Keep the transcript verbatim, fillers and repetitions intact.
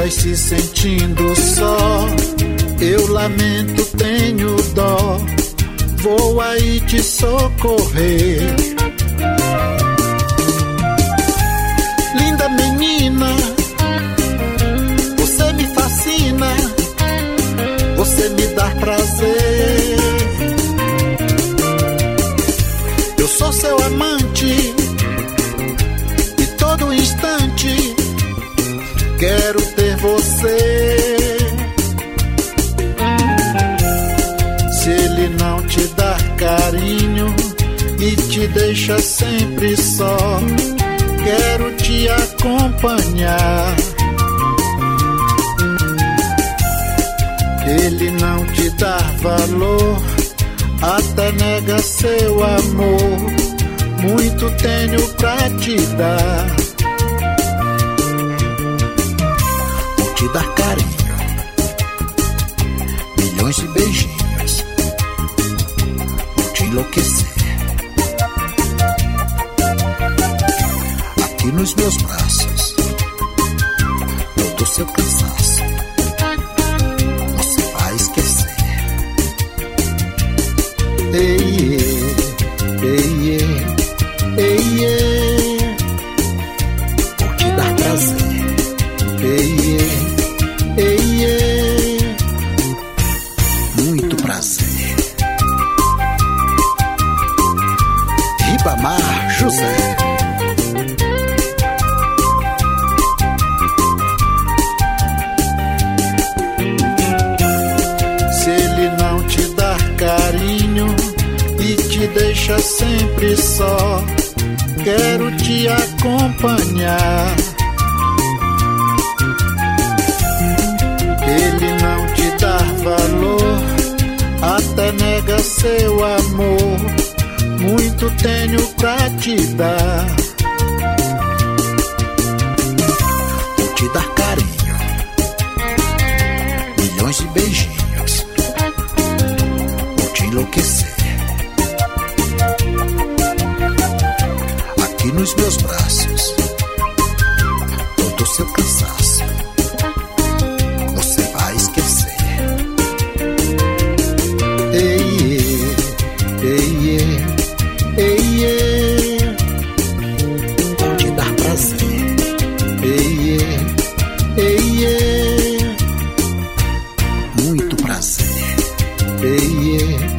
estás se sentindo só, eu lamento, tenho dó, vou aí te socorrer. Linda menina, você me fascina, você me dá prazer. Eu sou seu amante e todo instante quero ter você. Se ele não te dar carinho e te deixa sempre só, quero te acompanhar. Ele não te dá valor, até nega seu amor, muito tenho pra te dar. Vou te dar carinho, milhões de beijinhos, vou te enlouquecer. Aqui nos meus braços, todo seu cansaço você vai esquecer. Ei, ei, ei, ei, ei, vou te dar prazer. Ei, ei, ei, ei, muito prazer. Ribamar José. Se ele não te dar carinho e te deixa sempre só, quero te acompanhar. Ele não te dá valor, até nega seu amor, muito tenho pra te dar. Vou te dar carinho, milhões de beijinhos, vou te enlouquecer. Aqui nos meus braços, todo seu cansaço você vai esquecer. Ei, ei, ei, ei, ei, vou te dar prazer. Ei, ei, ei, muito prazer. Ei, ei.